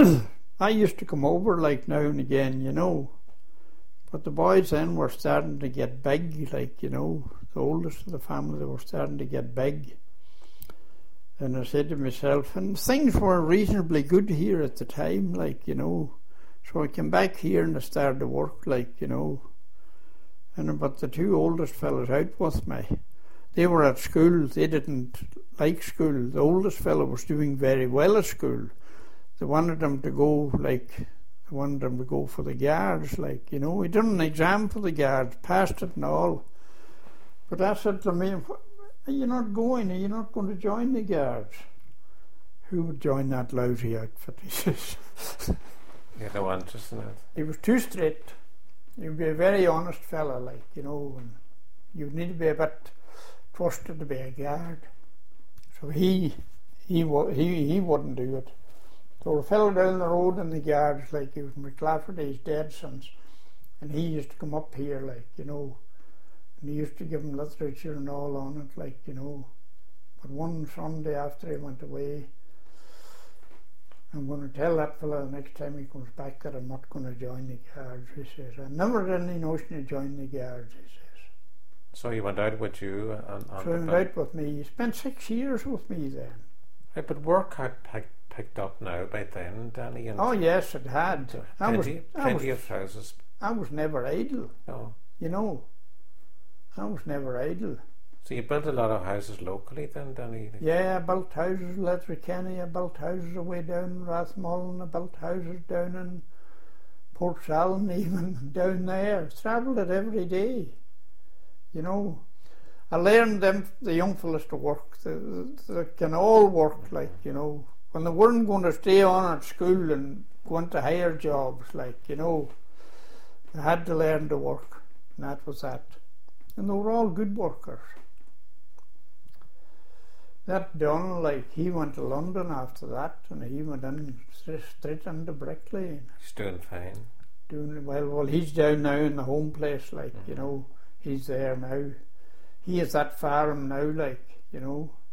I used to come over like now and again, you know. But the boys then were starting to get big, like, you know. The oldest of the family, they were starting to get big. And I said to myself, and things were reasonably good here at the time, like, you know. So I came back here and I started to work, like, you know. And but the two oldest fellas out with me, they were at school. They didn't like school. The oldest fellow was doing very well at school. They wanted him to go, like, they wanted him to go for the guards, like, you know. He done an exam for the guards, passed it and all. But I said to me, are you not going? Are you not going to join the guards? Who would join that lousy outfit? He says. You don't want interest in it. He was too straight. He would be a very honest fella, like, you know, and you'd need to be a bit trusted to be a guard. So he wouldn't do it. So a fellow down the road in the guards, like, he was McClafferty, he's dead since, and he used to come up here, like, you know, and he used to give him literature and all on it, like, you know. But one Sunday after he went away, I'm going to tell that fellow the next time he comes back that I'm not going to join the guards, he says. I never had any notion of joining the guards, he says. So he went out with you? So he went out with me. He spent 6 years with me then. Right, but work had picked up now by then, Danny. And oh yes, it had. Plenty of houses. I was never idle. No. You know, I was never idle. So you built a lot of houses locally then, Danny? Yeah, I built houses in Letterkenny, I built houses away down in Rathmullen, I built houses down in Port Salin, even down there. Travelled it every day. You know, I learned them, the young fellas, to work. They can all work, like, you know. When they weren't going to stay on at school and go into higher jobs, like, you know, they had to learn to work, and that was that. And they were all good workers. That done, like, he went to London after that, and he went in straight into Brickley. He's doing fine. Doing well. He's down now in the home place, like, you know. He's there now. He has that farm now, like, you know.